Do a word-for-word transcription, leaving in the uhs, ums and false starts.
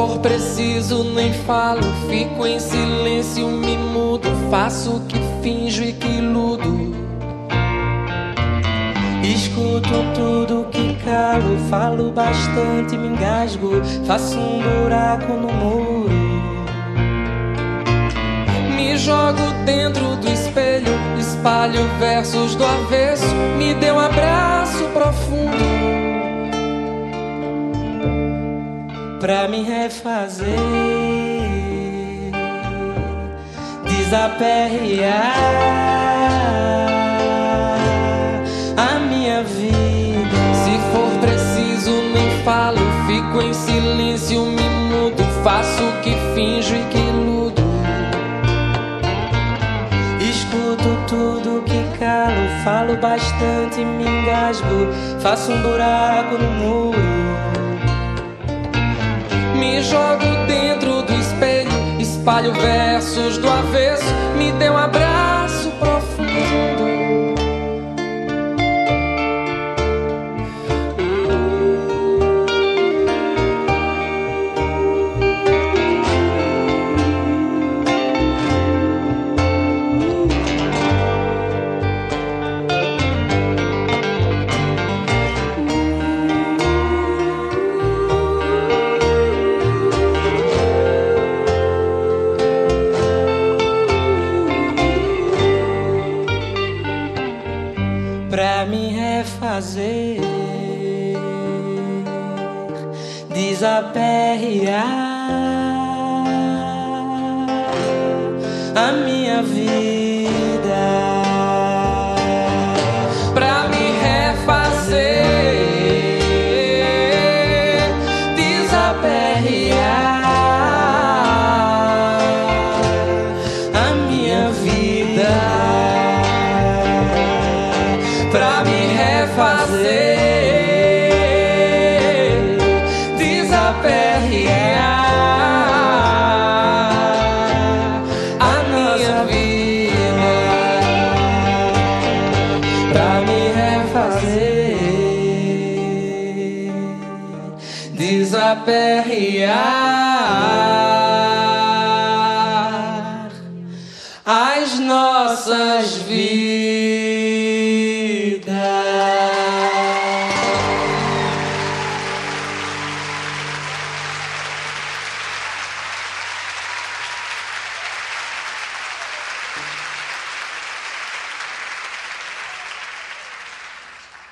for preciso nem falo, fico em silêncio, me mudo, faço o que finjo e que iludo. Escuto tudo que calo, falo bastante, me engasgo, faço um buraco no muro. Me jogo dentro do espelho, espalho versos do avesso, me dê um abraço profundo pra me refazer, desaperrear a minha vida. Se for preciso nem falo, fico em silêncio, me mudo, faço o que finjo e que iludo. Escuto tudo que calo, falo bastante, me engasgo, faço um buraco no muro. Me jogo dentro do espelho, espalho versos do avesso, me dê um abraço profundo. Pra me refazer, desaperrear a minha vida. Pra me refazer, desaperrear a minha vida. Pra me refazer, desaperrear a minha vida. Pra me refazer, desaperrear as nossas vidas.